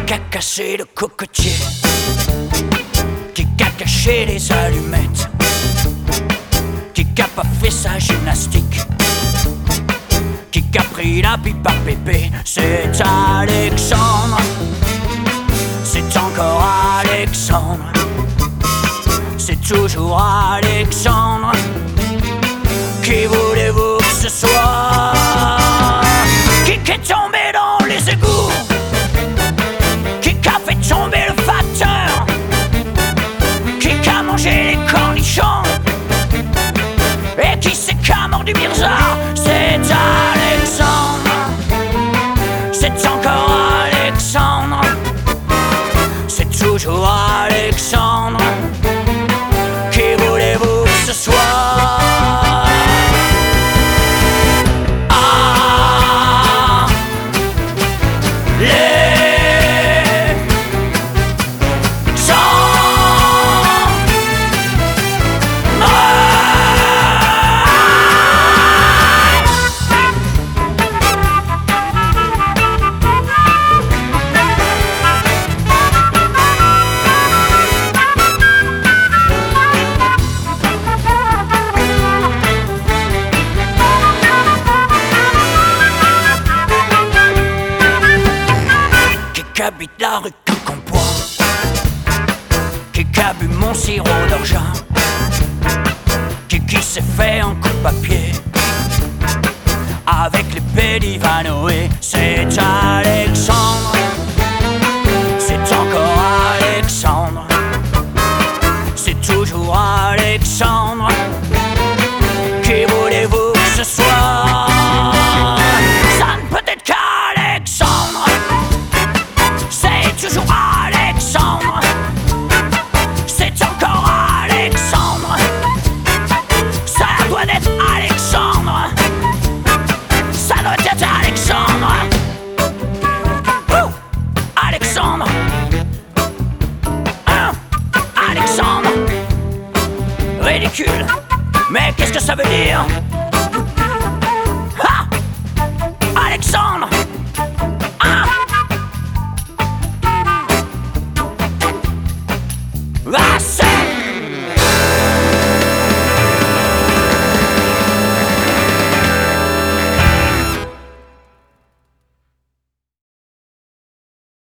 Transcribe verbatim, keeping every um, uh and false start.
qu'a cassé le cocotier, qui qu'a caché les allumettes, qui qu'a pas fait sa gymnastique, qui qu'a pris la pipe à pépé. C'est Alexandre, c'est encore Alexandre, c'est toujours Alexandre. Qui voulez-vous que ce soit? Qui est tombé dans les égouts? Qui a fait tomber le facteur? Qui a mangé les cornichons? Et qui c'est qu'a mordu Mirza? C'est Alexandre, c'est encore Alexandre, c'est toujours Alexandre. Qui voulez-vous que ce soit? Qui habite la rue Quincampoix, qui a bu mon sirop d'orgeat, qui qui s'est fait un coup de papier avec l'épée d'Ivanoé. C'est Alexandre, c'est encore Alexandre, c'est toujours Alexandre. Qui voulez-vous que ce soit? Ça ne peut être qu'Alexandre, toujours Alexandre, c'est encore Alexandre, ça doit être Alexandre, ça doit être Alexandre. Ouh, Alexandre, hein, Alexandre, ridicule, mais qu'est-ce que ça veut dire? Ha, Alexandre.